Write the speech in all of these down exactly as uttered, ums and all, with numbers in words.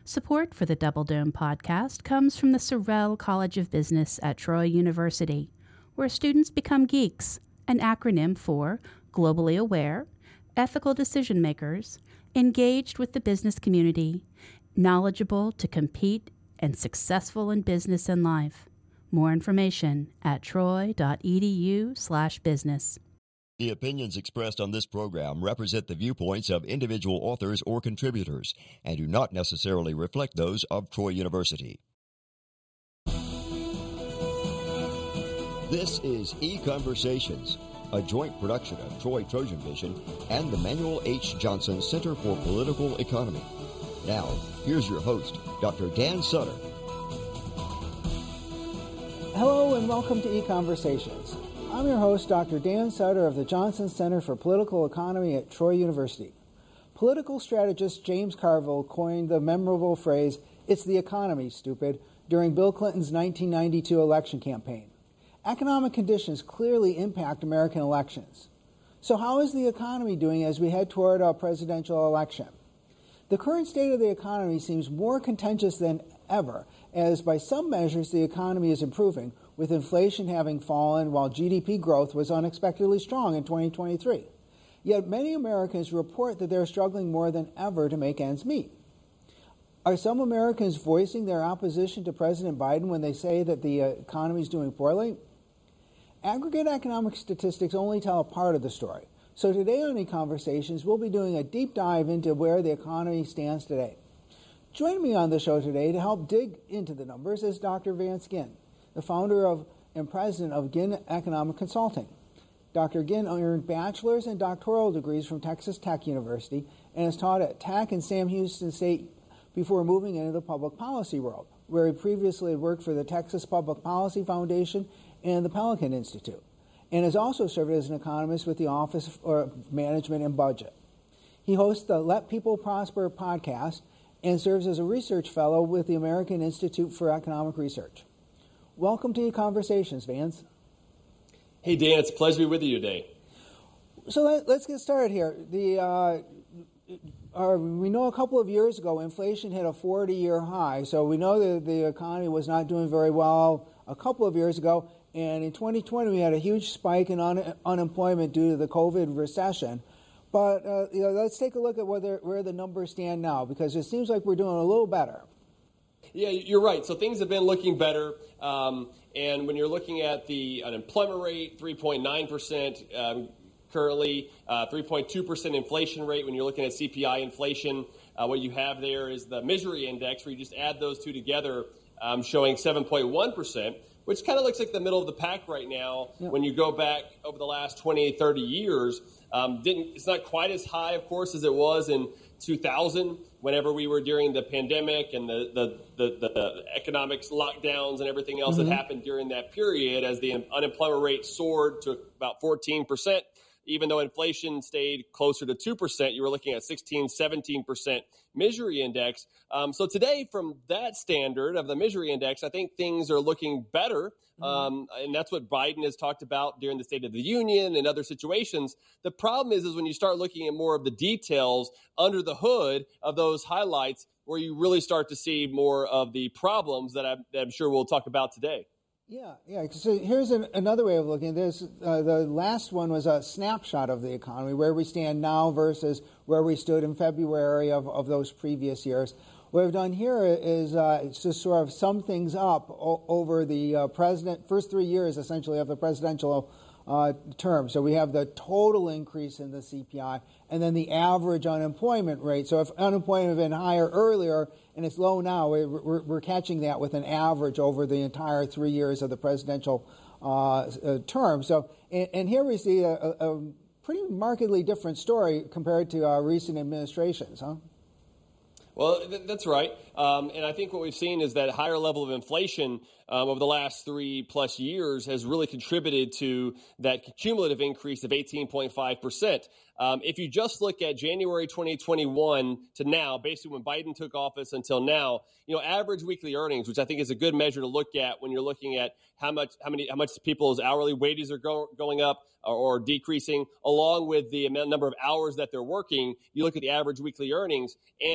Support for the Double Dome podcast comes from the Sorrell College of Business at Troy University, where students become geeks, an acronym for globally aware, ethical decision makers, engaged with the business community, knowledgeable to compete, and successful in business and life. More information at troy.edu slash business. The opinions expressed on this program represent the viewpoints of individual authors or contributors and do not necessarily reflect those of Troy University. This is E-Conversations, a joint production of Troy Trojan Vision and the Manuel H. Johnson Center for Political Economy. Now, here's your host, Doctor Dan Sutter. Hello and welcome to E-Conversations. I'm your host, Doctor Dan Sutter of the Johnson Center for Political Economy at Troy University. Political strategist James Carville coined the memorable phrase, "It's the economy, stupid," during Bill Clinton's nineteen ninety-two election campaign. Economic conditions clearly impact American elections. So how is the economy doing as we head toward a presidential election? The current state of the economy seems more contentious than ever, as by some measures the economy is improving, with inflation having fallen while G D P growth was unexpectedly strong in twenty twenty-three. Yet many Americans report that they're struggling more than ever to make ends meet. Are some Americans voicing their opposition to President Biden when they say that the economy is doing poorly? Aggregate economic statistics only tell a part of the story. So today on E-Conversations, we'll be doing a deep dive into where the economy stands today. Joining me on the show today to help dig into the numbers is Doctor Vance Ginn, the founder of and president of Ginn Economic Consulting. Doctor Ginn earned bachelor's and doctoral degrees from Texas Tech University and has taught at Tech and Sam Houston State before moving into the public policy world, where he previously worked for the Texas Public Policy Foundation and the Pelican Institute, and has also served as an economist with the Office for Management and Budget. He hosts the Let People Prosper podcast and serves as a research fellow with the American Institute for Economic Research. Welcome to E-Conversations, Vance. Hey, Dan, it's a pleasure to be with you today. So let, let's get started here. The uh, our, we know a couple of years ago, inflation hit a forty-year high, so we know that the economy was not doing very well a couple of years ago, and in twenty twenty we had a huge spike in un- unemployment due to the COVID recession. But uh, you know, let's take a look at whether, where the numbers stand now, because it seems like we're doing a little better. Yeah, you're right. So things have been looking better. Um, and when you're looking at the unemployment rate, three point nine percent um, currently, uh, three point two percent inflation rate. When you're looking at C P I inflation, uh, what you have there is the misery index, where you just add those two together, um, showing seven point one percent, which kind of looks like the middle of the pack right now. Yeah. When you go back over the last twenty, thirty years, um, didn't it's not quite as high, of course, as it was in two thousand, whenever we were during the pandemic and the, the, the, the economics lockdowns and everything else mm-hmm. that happened during that period, as the unemployment rate soared to about fourteen percent. Even though inflation stayed closer to two percent, you were looking at sixteen, seventeen percent misery index. Um, so today, from that standard of the misery index, I think things are looking better. Mm-hmm. Um, and that's what Biden has talked about during the State of the Union and other situations. The problem is, is when you start looking at more of the details under the hood of those highlights, where you really start to see more of the problems that I'm, that I'm sure we'll talk about today. Yeah, yeah. So here's an, another way of looking at this. Uh, the last one was a snapshot of the economy, where we stand now versus where we stood in February of, of those previous years. What we've done here is uh, to sort of sum things up o- over the uh, president first three years, essentially, of the presidential uh, term. So we have the total increase in the C P I, and then the average unemployment rate. So if unemployment had been higher earlier and it's low now, we're, we're catching that with an average over the entire three years of the presidential uh, uh, term. So, and, and here we see a, a, a pretty markedly different story compared to uh, recent administrations, huh? Well, th- that's right. Um, and I think what we've seen is that higher level of inflation um, over the last three plus years has really contributed to that cumulative increase of eighteen point five percent. Um, if you just look at January twenty twenty-one to now, basically when Biden took office until now, you know, average weekly earnings, which I think is a good measure to look at when you're looking at how much, how many, how much people's hourly wages are go, going up or, or decreasing, along with the amount, number of hours that they're working. You look at the average weekly earnings, and what you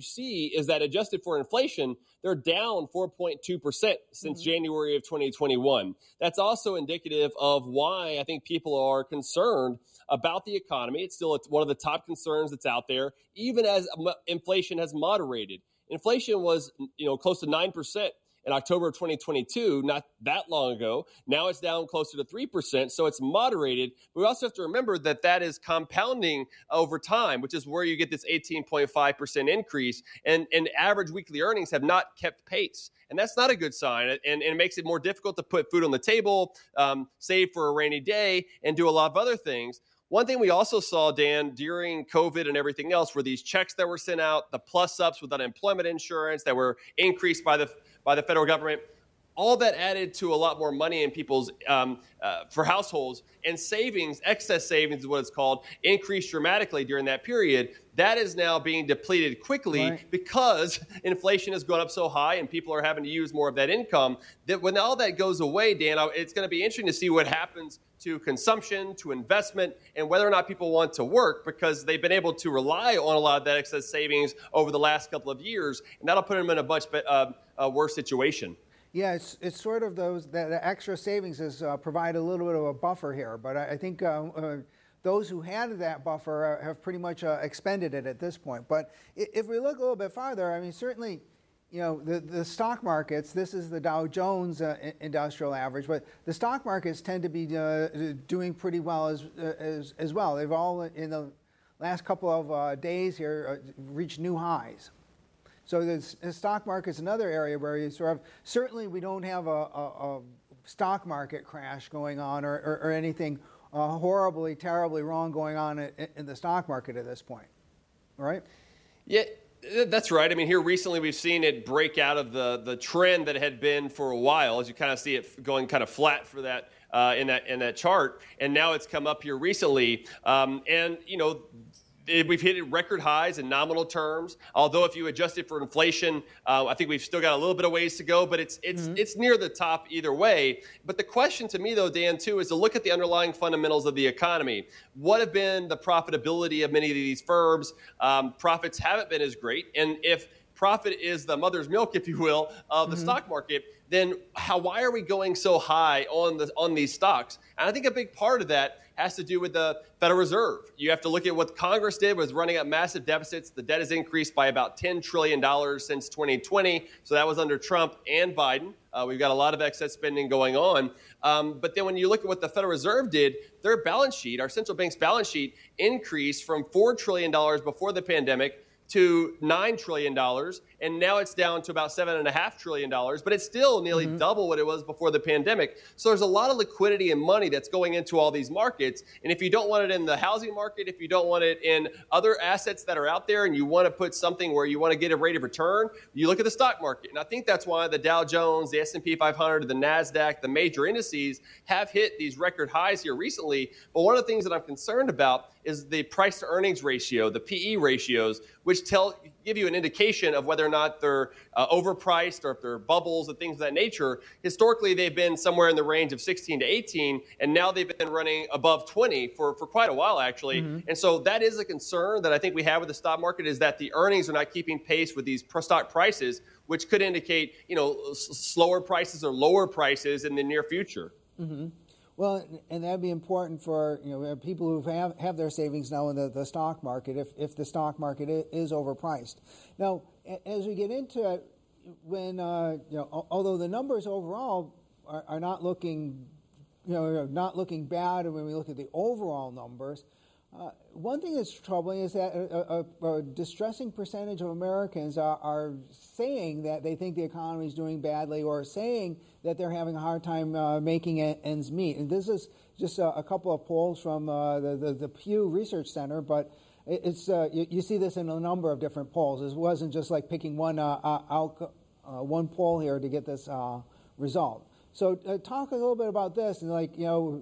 see is that adjusted for inflation, they're down four point two percent since mm-hmm. January of twenty twenty-one. That's also indicative of why I think people are concerned about the economy. It's still one of the top concerns that's out there, even as inflation has moderated. Inflation was, you know, close to nine percent in October of twenty twenty-two, not that long ago. Now it's down closer to three percent, so it's moderated. But we also have to remember that that is compounding over time, which is where you get this eighteen point five percent increase, and, and average weekly earnings have not kept pace. And that's not a good sign, and, and it makes it more difficult to put food on the table, um, save for a rainy day, and do a lot of other things. One thing we also saw, Dan, during COVID and everything else were these checks that were sent out, the plus-ups with unemployment insurance that were increased by the by the federal government. All that added to a lot more money in people's um, uh, for households, and savings, excess savings is what it's called, increased dramatically during that period. That is now being depleted quickly right. because inflation has gone up so high and people are having to use more of that income. That when all that goes away, Dan, it's going to be interesting to see what happens to consumption, to investment, and whether or not people want to work, because they've been able to rely on a lot of that excess savings over the last couple of years, and that'll put them in a much uh, uh, worse situation. Yeah, it's it's sort of those that the extra savings is uh, provide a little bit of a buffer here, but I, I think uh, uh, those who had that buffer have pretty much uh, expended it at this point. But if we look a little bit farther, I mean, certainly, you know, the, the stock markets, this is the Dow Jones uh, Industrial Average, but the stock markets tend to be uh, doing pretty well as, uh, as as well. They've all, in the last couple of uh, days here, uh, reached new highs. So the, the stock market is another area where you sort of, certainly we don't have a, a, a stock market crash going on or, or, or anything uh, horribly, terribly wrong going on in, in the stock market at this point, right? Yeah. That's right. I mean, here recently we've seen it break out of the, the trend that it had been for a while, as you kind of see it going kind of flat for that uh, in that in that chart, and now it's come up here recently. Um, and you know, it, we've hit record highs in nominal terms. Although if you adjust it for inflation, uh, I think we've still got a little bit of ways to go. But it's it's mm-hmm. it's near the top either way. But the question to me, though, Dan, too, is to look at the underlying fundamentals of the economy. What have been the profitability of many of these firms? Um, profits haven't been as great, and if profit is the mother's milk, if you will, of the mm-hmm. stock market, then how why are we going so high on the on these stocks? And I think a big part of that has to do with the Federal Reserve. You have to look at what Congress did, was running up massive deficits. The debt has increased by about ten trillion dollars since twenty twenty. So that was under Trump and Biden. Uh, we've got a lot of excess spending going on. Um, but then when you look at what the Federal Reserve did, their balance sheet, our central bank's balance sheet, increased from four trillion dollars before the pandemic to nine trillion dollars, and now it's down to about seven point five trillion dollars, but it's still nearly mm-hmm. double what it was before the pandemic. So there's a lot of liquidity and money that's going into all these markets, and if you don't want it in the housing market, if you don't want it in other assets that are out there, and you want to put something where you want to get a rate of return, you look at the stock market. And I think that's why the Dow Jones, the S and P five hundred, the NASDAQ, the major indices have hit these record highs here recently. But one of the things that I'm concerned about is the price to earnings ratio, the P E ratios, which tell give you an indication of whether or not they're uh, overpriced or if they're bubbles and things of that nature. Historically, they've been somewhere in the range of sixteen to eighteen, and now they've been running above twenty for, for quite a while, actually. Mm-hmm. And so that is a concern that I think we have with the stock market, is that the earnings are not keeping pace with these stock prices, which could indicate, you know, s- slower prices or lower prices in the near future. Mm-hmm. Well, and that'd be important for, you know, people who have, have their savings now in the, the stock market, if, if the stock market is overpriced. Now, as we get into it, when, uh, you know, although the numbers overall are, are not looking, you know, not looking bad, and when we look at the overall numbers, uh, one thing that's troubling is that a, a, a distressing percentage of Americans are, are saying that they think the economy is doing badly, or saying that they're having a hard time uh, making ends meet. And this is just a, a couple of polls from uh, the, the, the Pew Research Center, but it's uh, you, you see this in a number of different polls. It wasn't just like picking one uh, out, uh, one poll here to get this uh, result. So uh, talk a little bit about this, and like, you know,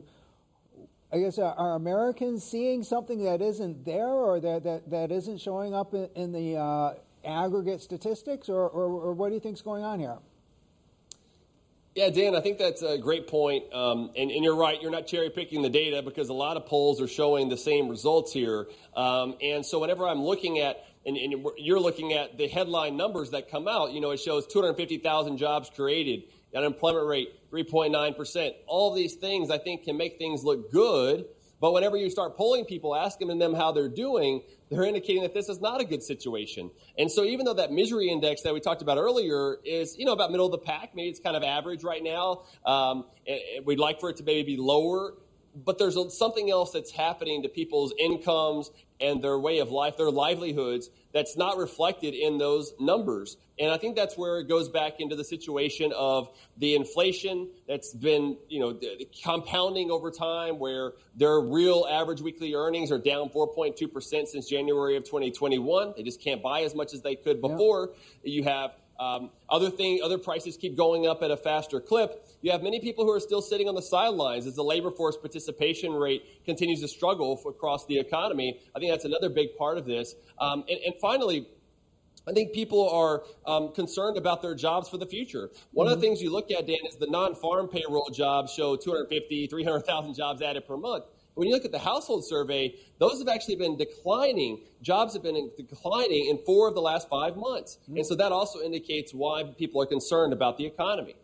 I guess, uh, are Americans seeing something that isn't there, or that, that, that isn't showing up in, in the uh, aggregate statistics, or, or, or what do you think is going on here? Yeah, Dan, I think that's a great point. Um, and, and you're right, you're not cherry picking the data, because a lot of polls are showing the same results here. Um, and so whenever I'm looking at and, and you're looking at the headline numbers that come out, you know, it shows two hundred fifty thousand jobs created, unemployment rate three point nine percent. All these things I think can make things look good. But whenever you start polling people, asking them how they're doing, they're indicating that this is not a good situation. And so even though that misery index that we talked about earlier is, you know, about middle of the pack, maybe it's kind of average right now. Um, and, and we'd like for it to maybe be lower. But there's something else that's happening to people's incomes and their way of life, their livelihoods, that's not reflected in those numbers. And I think that's where it goes back into the situation of the inflation that's been, you know, compounding over time, where their real average weekly earnings are down four point two percent since January of twenty twenty-one. They just can't buy as much as they could before. Yeah. You have Um, other thing, other prices keep going up at a faster clip. You have many people who are still sitting on the sidelines as the labor force participation rate continues to struggle for, across the economy. I think that's another big part of this. Um, and, and finally, I think people are um, concerned about their jobs for the future. One mm-hmm. of the things you look at, Dan, is the non-farm payroll jobs show two hundred fifty, three hundred thousand jobs added per month. When you look at the household survey, those have actually been declining. Jobs have been declining in four of the last five months. Mm-hmm. And so that also indicates why people are concerned about the economy.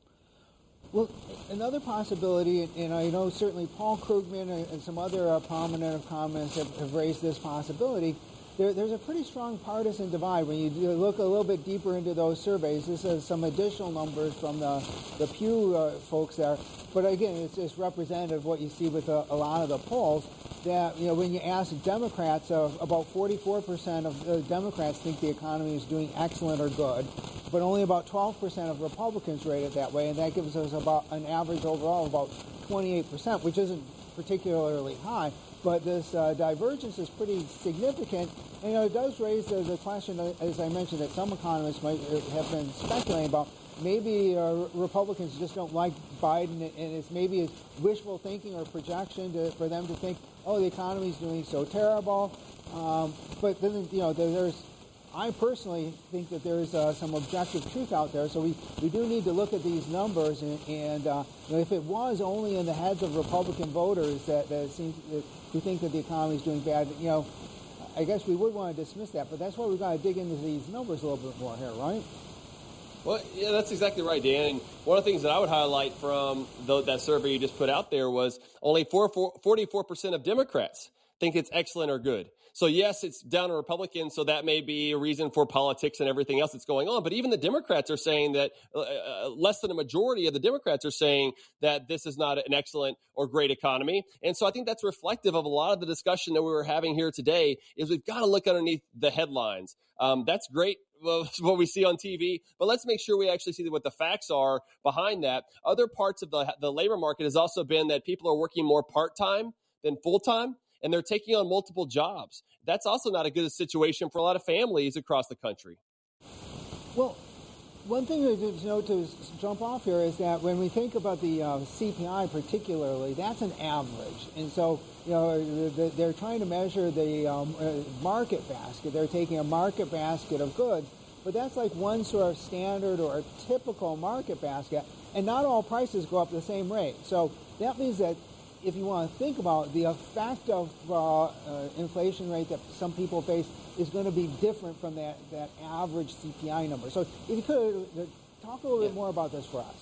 Well, another possibility, and I know certainly Paul Krugman and some other uh, prominent economists have, have raised this possibility. There, there's a pretty strong partisan divide. When you look a little bit deeper into those surveys, this is some additional numbers from the, the Pew uh, folks there. But again, it's just representative of what you see with a, a lot of the polls, that, you know, when you ask Democrats, uh, about forty-four percent of uh, Democrats think the economy is doing excellent or good, but only about twelve percent of Republicans rate it that way, and that gives us about an average overall of about twenty-eight percent, which isn't particularly high. But this uh, divergence is pretty significant. And, you know, it does raise the, the question, as I mentioned, that some economists might have been speculating about. Maybe uh, Republicans just don't like Biden, and it's maybe it's wishful thinking or projection to, for them to think, oh, the economy's doing so terrible. Um, but then, you know, there's, I personally think that there's uh, some objective truth out there. So we, we do need to look at these numbers, and, and uh, you know, if it was only in the heads of Republican voters that, that seem that, who think that the economy is doing bad, you know, I guess we would want to dismiss that. But that's why we've got to dig into these numbers a little bit more here, right? Well, yeah, that's exactly right, Dan. And one of the things that I would highlight from the, that survey you just put out there was only forty-four percent of Democrats think it's excellent or good. So, yes, it's down to Republicans, so that may be a reason for politics and everything else that's going on. But even the Democrats are saying that uh, less than a majority of the Democrats are saying that this is not an excellent or great economy. And so I think that's reflective of a lot of the discussion that we were having here today, is we've got to look underneath the headlines. Um, that's great. Well, what we see on T V, but let's make sure we actually see what the facts are behind that. Other parts of the the labor market has also been that people are working more part-time than full-time, and they're taking on multiple jobs. That's also not a good situation for a lot of families across the country. Well, one thing to note to jump off here is that when we think about the uh, C P I particularly, that's an average. And so, you know, they're trying to measure the um, market basket. They're taking a market basket of goods, but that's like one sort of standard or a typical market basket, and not all prices go up the same rate. So that means that if you want to think about the effect of uh, uh, inflation rate that some people face is going to be different from that, that average C P I number. So if you could uh, talk a little yeah. bit more about this for us.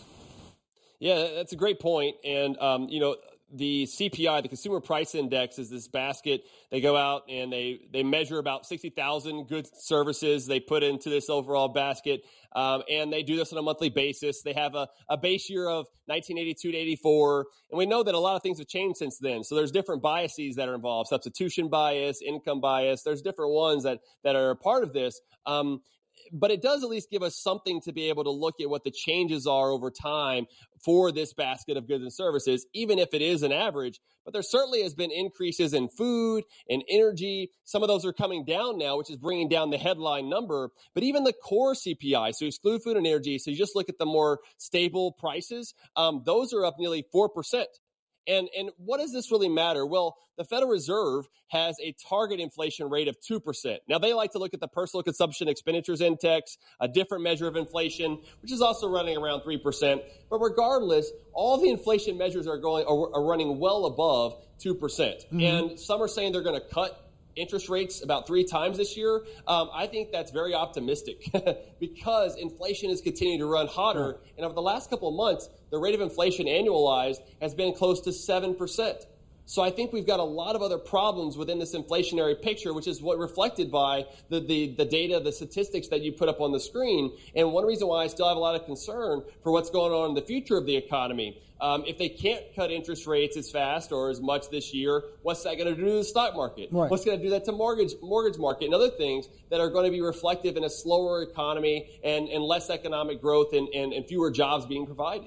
Yeah, that's a great point. And, um, you know, the C P I, the Consumer Price Index, is this basket. They go out and they, they measure about sixty thousand goods, services they put into this overall basket. Um, and they do this on a monthly basis. They have a, a base year of nineteen eighty-two to eighty-four. And we know that a lot of things have changed since then. So there's different biases that are involved, substitution bias, income bias. There's different ones that, that are a part of this. Um, But it does at least give us something to be able to look at what the changes are over time for this basket of goods and services, even if it is an average. But there certainly has been increases in food and energy. Some of those are coming down now, which is bringing down the headline number. But even the core C P I, so exclude food and energy, so you just look at the more stable prices, um, those are up nearly four percent. And and what does this really matter? Well, the Federal Reserve has a target inflation rate of two percent. Now, they like to look at the Personal Consumption Expenditures Index, a different measure of inflation, which is also running around three percent. But regardless, all the inflation measures are going are, are running well above two percent. Mm-hmm. And some are saying they're going to cut interest rates about three times this year, um, I think that's very optimistic because inflation is continuing to run hotter. And over the last couple of months, the rate of inflation annualized has been close to seven percent. So I think we've got a lot of other problems within this inflationary picture, which is what reflected by the, the, the data, the statistics that you put up on the screen. And one reason why I still have a lot of concern for what's going on in the future of the economy. Um, if they can't cut interest rates as fast or as much this year, what's that going to do to the stock market? Right. What's going to do that to mortgage mortgage market and other things that are going to be reflective in a slower economy and, and less economic growth and, and, and fewer jobs being provided?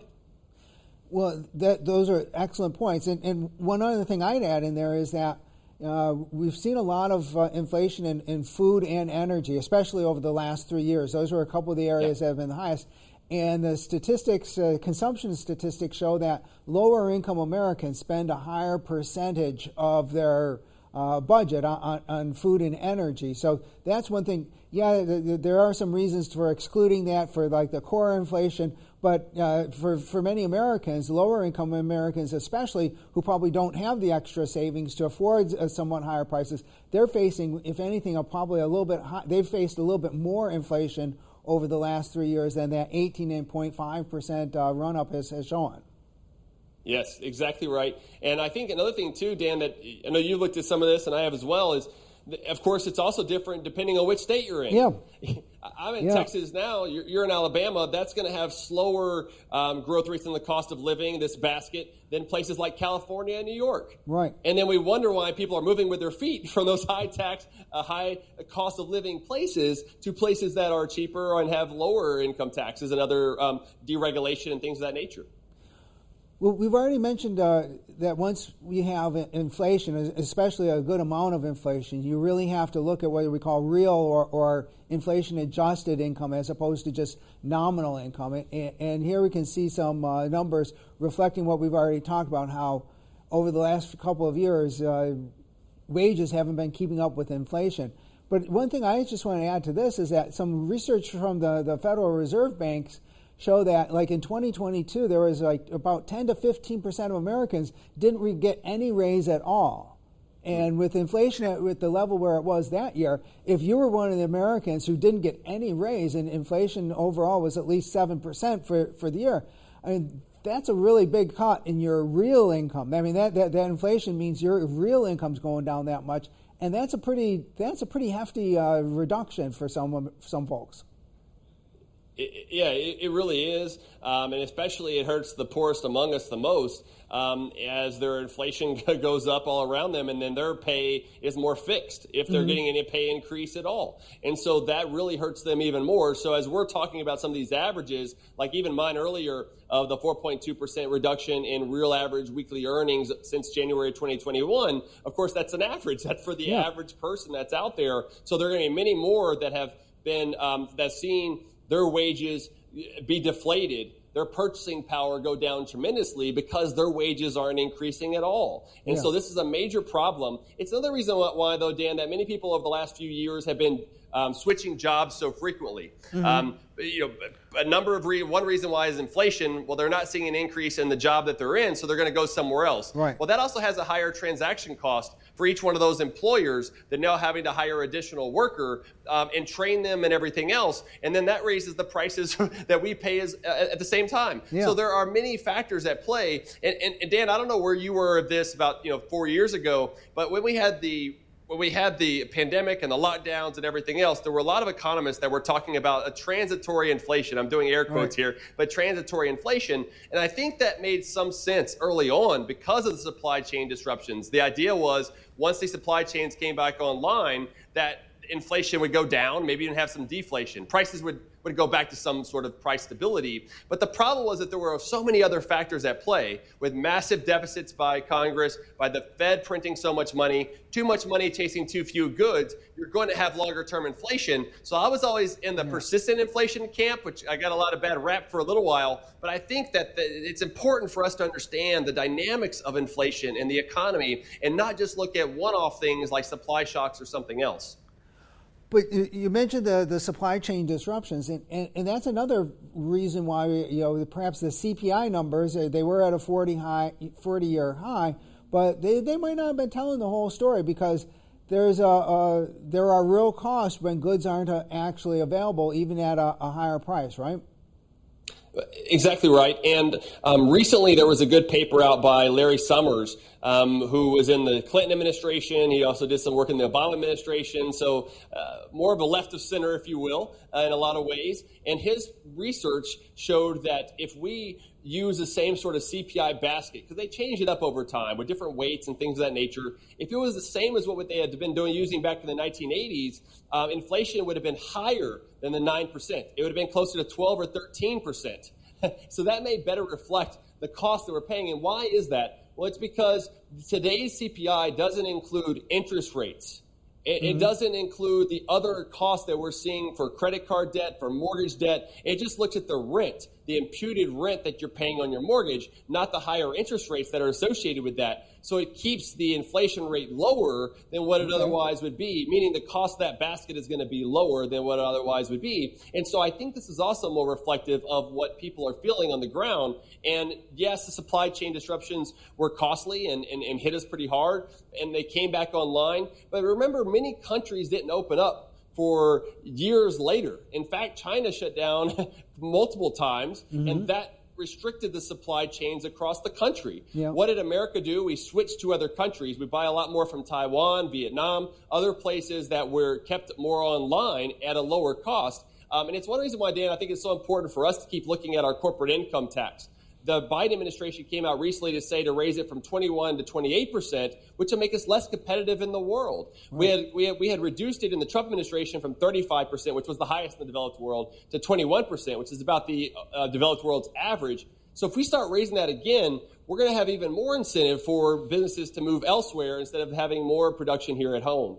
Well, that, those are excellent points. And, and one other thing I'd add in there is that uh, we've seen a lot of uh, inflation in, in food and energy, especially over the last three years. Those were a couple of the areas yeah. that have been the highest. And the statistics, uh, consumption statistics show that lower income Americans spend a higher percentage of their uh, budget on, on food and energy. So that's one thing. Yeah, th- th- there are some reasons for excluding that for like the core inflation. But uh, for, for many Americans, lower income Americans especially, who probably don't have the extra savings to afford uh, somewhat higher prices, they're facing, if anything, a probably a little bit high, they've faced a little bit more inflation over the last three years than that eighteen point five percent uh, run-up has, has shown. Yes, exactly right. And I think another thing, too, Dan, that I know you looked at some of this, and I have as well, is of course, it's also different depending on which state you're in. Yeah. I'm in yeah. Texas now. You're, you're in Alabama. That's going to have slower um, growth rates in the cost of living, this basket, than places like California and New York. Right. And then we wonder why people are moving with their feet from those high tax, uh, high cost of living places to places that are cheaper and have lower income taxes and other um, deregulation and things of that nature. Well, we've already mentioned uh, that once we have inflation, especially a good amount of inflation, you really have to look at what we call real or, or inflation-adjusted income as opposed to just nominal income. And, and here we can see some uh, numbers reflecting what we've already talked about, how over the last couple of years, uh, wages haven't been keeping up with inflation. But one thing I just want to add to this is that some research from the, the Federal Reserve banks show that, like in twenty twenty-two, there was like about ten to fifteen percent of Americans didn't re- get any raise at all. And with inflation at with the level where it was that year, if you were one of the Americans who didn't get any raise and inflation overall was at least seven percent for, for the year, I mean, that's a really big cut in your real income. I mean, that, that, that inflation means your real income's going down that much. And that's a pretty, that's a pretty hefty uh, reduction for some, some folks. It, yeah, it, it really is, um, and especially it hurts the poorest among us the most um, as their inflation goes up all around them, and then their pay is more fixed if they're mm-hmm. getting any pay increase at all. And so that really hurts them even more. So as we're talking about some of these averages, like even mine earlier of the four point two percent reduction in real average weekly earnings since January twenty twenty-one, of course, that's an average. That's for the yeah. average person that's out there. So there are going to be many more that have been um, that's seen their wages be deflated, their purchasing power go down tremendously because their wages aren't increasing at all. And yeah. so this is a major problem. It's another reason why, though, Dan, that many people over the last few years have been um, switching jobs so frequently. Mm-hmm. Um, you know, a number of re- one reason why is inflation. Well, they're not seeing an increase in the job that they're in, so they're going to go somewhere else. Right. Well, that also has a higher transaction cost for each one of those employers that now having to hire additional worker um, and train them and everything else. And then that raises the prices that we pay as, uh, at the same time. Yeah. So there are many factors at play. And, and, and Dan, I don't know where you were of this about you know four years ago, but when we had the when we had the pandemic and the lockdowns and everything else, there were a lot of economists that were talking about a transitory inflation. I'm doing air quotes right. here, but transitory inflation. And I think that made some sense early on because of the supply chain disruptions. The idea was once the supply chains came back online, that inflation would go down, maybe even have some deflation. Prices would, would go back to some sort of price stability. But the problem was that there were so many other factors at play with massive deficits by Congress, by the Fed printing so much money, too much money chasing too few goods. You're going to have longer term inflation. So I was always in the yeah. persistent inflation camp, which I got a lot of bad rap for a little while. But I think that the, it's important for us to understand the dynamics of inflation in the economy and not just look at one-off things like supply shocks or something else. But you mentioned the, the supply chain disruptions, and, and, and that's another reason why, you know, perhaps the C P I numbers, they were at a forty-year high, but they, they might not have been telling the whole story because there's a, a there are real costs when goods aren't actually available, even at a, a higher price, right? Exactly right. And um, recently there was a good paper out by Larry Summers, um, who was in the Clinton administration. He also did some work in the Obama administration. So uh, more of a left of center, if you will, uh, in a lot of ways. And his research showed that if we use the same sort of C P I basket, because they change it up over time with different weights and things of that nature. If it was the same as what they had been doing using back in the nineteen eighties, um, inflation would have been higher than the nine percent. It would have been closer to twelve or thirteen percent. So that may better reflect the cost that we're paying. And why is that? Well, it's because today's C P I doesn't include interest rates. It, mm-hmm. it doesn't include the other costs that we're seeing for credit card debt, for mortgage debt. It just looks at the rent, the imputed rent that you're paying on your mortgage, not the higher interest rates that are associated with that. So it keeps the inflation rate lower than what it okay. otherwise would be, meaning the cost of that basket is going to be lower than what it otherwise would be. And so I think this is also more reflective of what people are feeling on the ground. And yes, the supply chain disruptions were costly and, and, and hit us pretty hard, and they came back online. But remember, many countries didn't open up for years later. In fact, China shut down multiple times, mm-hmm. and that restricted the supply chains across the country. Yeah. What did America do? We switched to other countries. We buy a lot more from Taiwan, Vietnam, other places that were kept more online at a lower cost. Um, and it's one reason why, Dan, I think it's so important for us to keep looking at our corporate income tax. The Biden administration came out recently to say to raise it from twenty-one to twenty-eight percent, which will make us less competitive in the world. Right. We had, we had we had reduced it in the Trump administration from thirty-five percent, which was the highest in the developed world, to twenty-one percent, which is about the uh, developed world's average. So if we start raising that again, we're going to have even more incentive for businesses to move elsewhere instead of having more production here at home.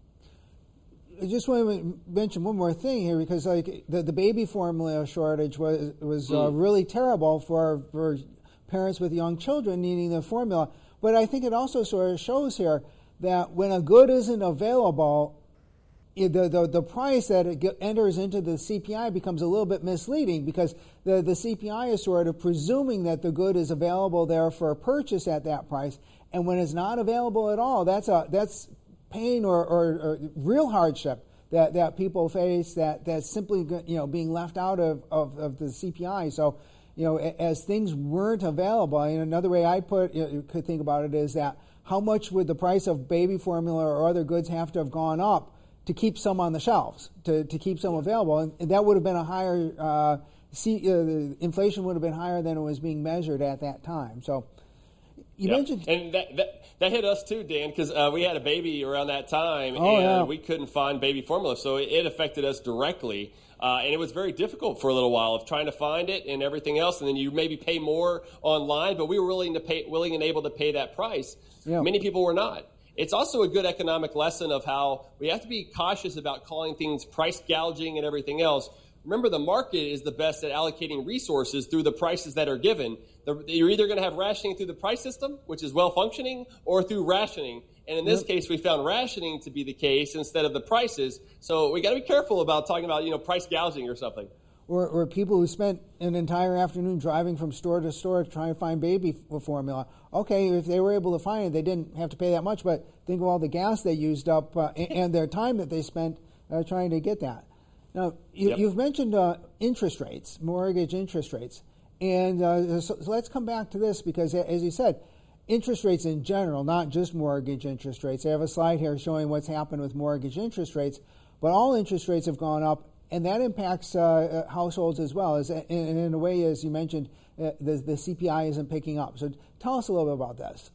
I just want to mention one more thing here, because like the, the baby formula shortage was was mm. uh, really terrible for for parents with young children needing the formula. But I think it also sort of shows here that when a good isn't available, the the, the price that it get, enters into the C P I becomes a little bit misleading, because the, the C P I is sort of presuming that the good is available there for purchase at that price, and when it's not available at all, that's a that's pain or, or, or real hardship that, that people face that that's simply, you know, being left out of, of, of the C P I. So, you know, as things weren't available, and another way I put you know, could think about it is that how much would the price of baby formula or other goods have to have gone up to keep some on the shelves, to, to keep some available? And that would have been a higher, uh, C, uh, the inflation would have been higher than it was being measured at that time. So, You yep. mentioned, and that, that that hit us too, Dan, because uh, we had a baby around that time, oh, and yeah. we couldn't find baby formula, so it, it affected us directly, uh, and it was very difficult for a little while of trying to find it and everything else, and then you maybe pay more online, but we were willing to pay, willing and able to pay that price. Yeah. Many people were not. It's also a good economic lesson of how we have to be cautious about calling things price gouging and everything else. Remember, the market is the best at allocating resources through the prices that are given. The, you're either going to have rationing through the price system, which is well-functioning, or through rationing. And in this yep. case, we found rationing to be the case instead of the prices. So we got to be careful about talking about, you know, price gouging or something. Or, or people who spent an entire afternoon driving from store to store trying to find baby formula. Okay, if they were able to find it, they didn't have to pay that much, but think of all the gas they used up uh, and their time that they spent uh, trying to get that. Now, you, yep. you've mentioned uh, interest rates, mortgage interest rates. And uh, so, so let's come back to this, because, as you said, interest rates in general, not just mortgage interest rates. I have a slide here showing what's happened with mortgage interest rates, but all interest rates have gone up, and that impacts uh, households as well. As, and in a way, as you mentioned, uh, the, the C P I isn't picking up. So tell us a little bit about this.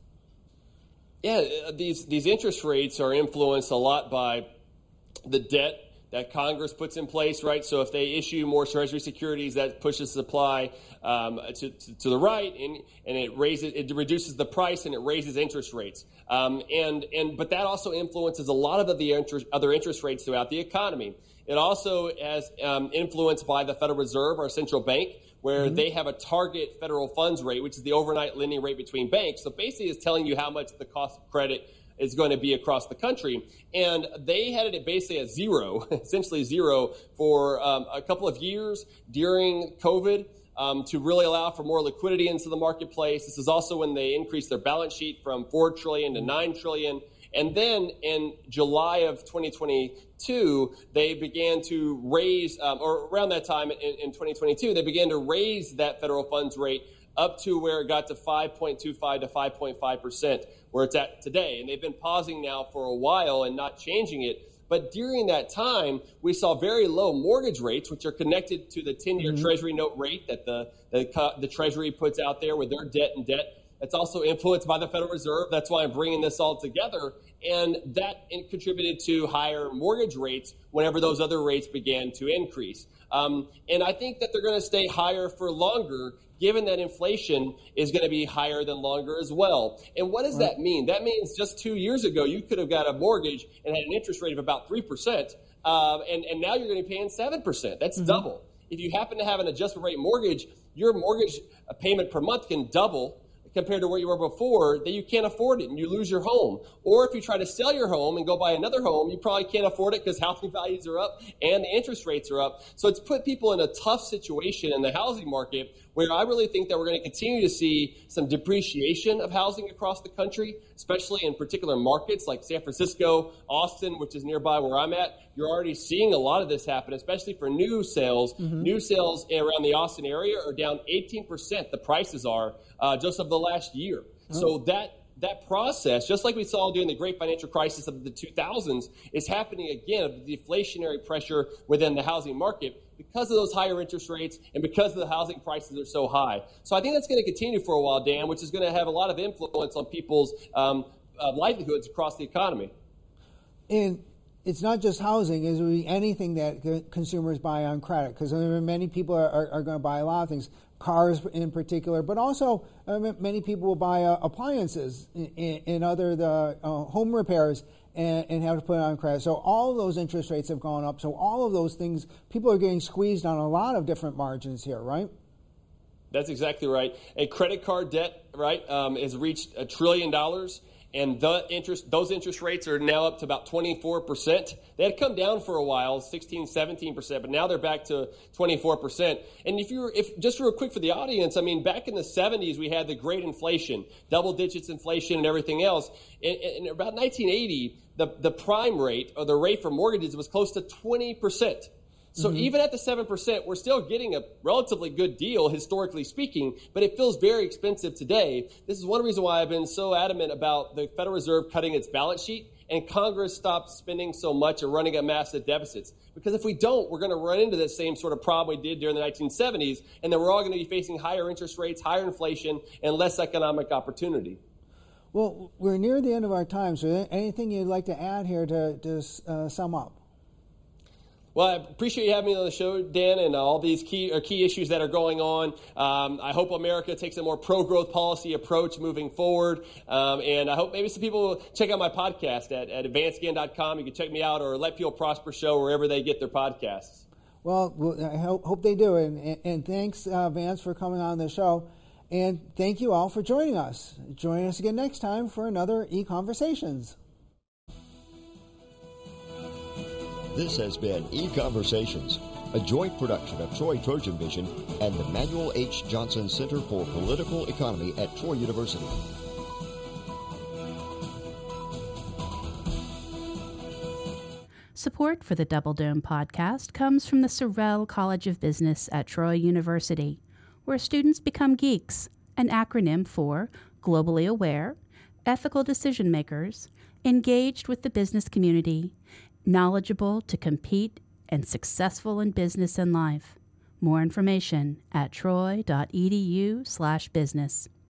Yeah, these, these interest rates are influenced a lot by the debt that Congress puts in place, right? So if they issue more Treasury securities, that pushes supply um, to, to, to the right, and, and it raises, it reduces the price, and it raises interest rates. Um, and and but that also influences a lot of the interest, other interest rates throughout the economy. It also has um, influenced by the Federal Reserve, our central bank, where mm-hmm. they have a target federal funds rate, which is the overnight lending rate between banks. So basically, it's telling you how much the cost of credit is going to be across the country. And they had it basically at zero, essentially zero, for um, a couple of years during COVID um, to really allow for more liquidity into the marketplace. This is also when they increased their balance sheet from four trillion dollars to nine trillion dollars. And then in July of twenty twenty-two, they began to raise, um, or around that time in, in twenty twenty-two, they began to raise that federal funds rate up to where it got to five point two five to five point five percent, where it's at today. And they've been pausing now for a while and not changing it. But during that time, we saw very low mortgage rates, which are connected to the ten-year mm-hmm. Treasury note rate that the, the the Treasury puts out there with their debt and debt. That's also influenced by the Federal Reserve. That's why I'm bringing this all together. And that contributed to higher mortgage rates whenever those other rates began to increase. Um, and I think that they're going to stay higher for longer, given that inflation is going to be higher than longer as well. And what does that mean? That means just two years ago, you could have got a mortgage and had an interest rate of about three percent, uh, and, and now you're going to be paying seven percent. That's mm-hmm. double. If you happen to have an adjustable rate mortgage, your mortgage payment per month can double compared to where you were before, that you can't afford it and you lose your home. Or if you try to sell your home and go buy another home, you probably can't afford it because housing values are up and the interest rates are up. So it's put people in a tough situation in the housing market, where I really think that we're going to continue to see some depreciation of housing across the country, especially in particular markets like San Francisco, Austin, which is nearby where I'm at. You're already seeing a lot of this happen, especially for new sales. Mm-hmm. New sales around the Austin area are down eighteen percent, the prices are, uh, just of the last year. Oh. So that that process, just like we saw during the great financial crisis of the two thousands, is happening again, of the deflationary pressure within the housing market because of those higher interest rates and because the housing prices are so high. So I think that's going to continue for a while, Dan, which is going to have a lot of influence on people's um, uh, livelihoods across the economy. And it's not just housing, it's anything that consumers buy on credit, because many people are, are, are going to buy a lot of things, cars in particular, but also uh, many people will buy uh, appliances and other the uh, home repairs and, and have to put it on credit. So all of those interest rates have gone up. So all of those things, people are getting squeezed on a lot of different margins here, right? That's exactly right. A credit card debt, right, um, has reached a trillion dollars. And the interest, those interest rates are now up to about twenty-four percent. They had come down for a while, sixteen, seventeen percent, but now they're back to twenty-four percent. And if you're, if just real quick for the audience, I mean, back in the seventies, we had the great inflation, double digits inflation and everything else. And, and about nineteen eighty, the, the prime rate, or the rate for mortgages, was close to twenty percent. So mm-hmm. even at the seven percent, we're still getting a relatively good deal, historically speaking, but it feels very expensive today. This is one reason why I've been so adamant about the Federal Reserve cutting its balance sheet and Congress stopped spending so much and running at massive deficits. Because if we don't, we're going to run into the same sort of problem we did during the nineteen seventies, and then we're all going to be facing higher interest rates, higher inflation, and less economic opportunity. Well, we're near the end of our time, so anything you'd like to add here to, to uh, sum up? Well, I appreciate you having me on the show, Dan, and uh, all these key uh, key issues that are going on. Um, I hope America takes a more pro-growth policy approach moving forward. Um, and I hope maybe some people will check out my podcast at, at advance scan dot com. You can check me out, or Let People Prosper Show, wherever they get their podcasts. Well, I hope, hope they do. And, and, and thanks, uh, Vance, for coming on the show. And thank you all for joining us. Join us again next time for another E-Conversations. This has been E-Conversations, a joint production of Troy Trojan Vision and the Manuel H. Johnson Center for Political Economy at Troy University. Support for the Double Dome podcast comes from the Sorrell College of Business at Troy University, where students become geeks, an acronym for globally aware, ethical decision makers, engaged with the business community, knowledgeable to compete, and successful in business and life. More information at troy dot e d u slash business.